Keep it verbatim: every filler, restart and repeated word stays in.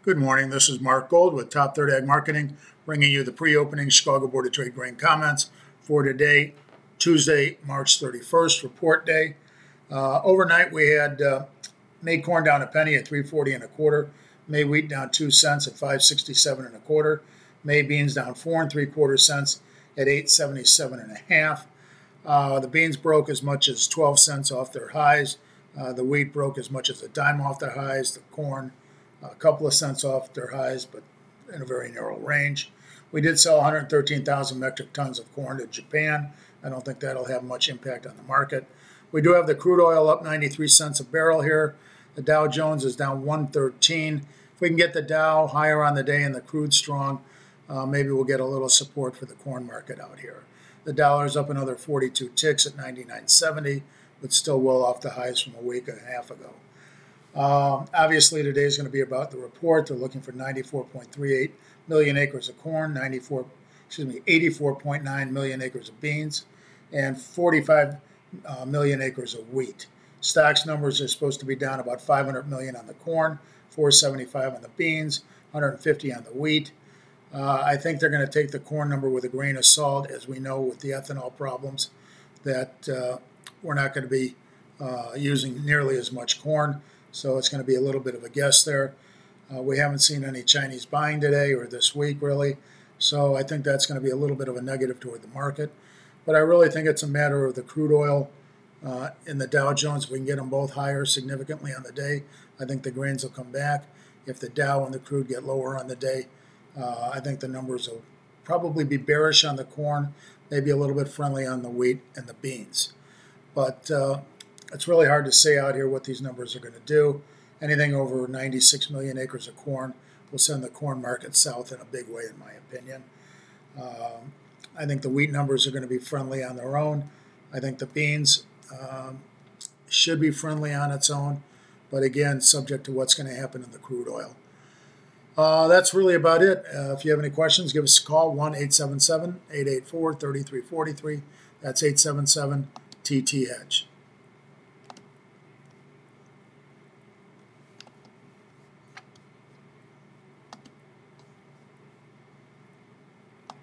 Good morning. This is Mark Gold with Top Third Ag Marketing, bringing you the pre-opening Chicago Board of Trade grain comments for today, Tuesday, March thirty-first, report day. Uh, overnight, we had uh, May corn down a penny at three forty and a quarter. May wheat down two cents at five sixty-seven and a quarter. May beans down four and three quarter cents at eight seventy-seven and a half. Uh, the beans broke as much as twelve cents off their highs. Uh, the wheat broke as much as a dime off their highs. The corn a couple of cents off their highs, but in a very narrow range. We did sell one hundred thirteen thousand metric tons of corn to Japan. I don't think that'll have much impact on the market. We do have the crude oil up ninety-three cents a barrel here. The Dow Jones is down one thirteen. If we can get the Dow higher on the day and the crude strong, uh, maybe we'll get a little support for the corn market out here. The dollar's up another forty-two ticks at ninety-nine seventy, but still well off the highs from a week and a half ago. Uh, obviously, today is going to be about the report. They're looking for ninety-four point three eight million acres of corn, ninety-four, excuse me, eighty-four point nine million acres of beans, and forty-five uh, million acres of wheat. Stocks numbers are supposed to be down about five hundred million on the corn, four seventy-five on the beans, one hundred fifty on the wheat. Uh, I think they're going to take the corn number with a grain of salt, as we know with the ethanol problems that uh, we're not going to be uh, using nearly as much corn. So it's going to be a little bit of a guess there. Uh, we haven't seen any Chinese buying today or this week, really. So I think that's going to be a little bit of a negative toward the market. But I really think it's a matter of the crude oil uh, in the Dow Jones. If we can get them both higher significantly on the day, I think the grains will come back. If the Dow and the crude get lower on the day, uh, I think the numbers will probably be bearish on the corn, maybe a little bit friendly on the wheat and the beans. But uh, it's really hard to say out here what these numbers are going to do. Anything over ninety-six million acres of corn will send the corn market south in a big way, in my opinion. Um, I think the wheat numbers are going to be friendly on their own. I think the beans um, should be friendly on its own, but again, subject to what's going to happen in the crude oil. Uh, that's really about it. Uh, if you have any questions, give us a call, one eight seven seven, eight eight four, three three four three. That's eight seven seven T T H.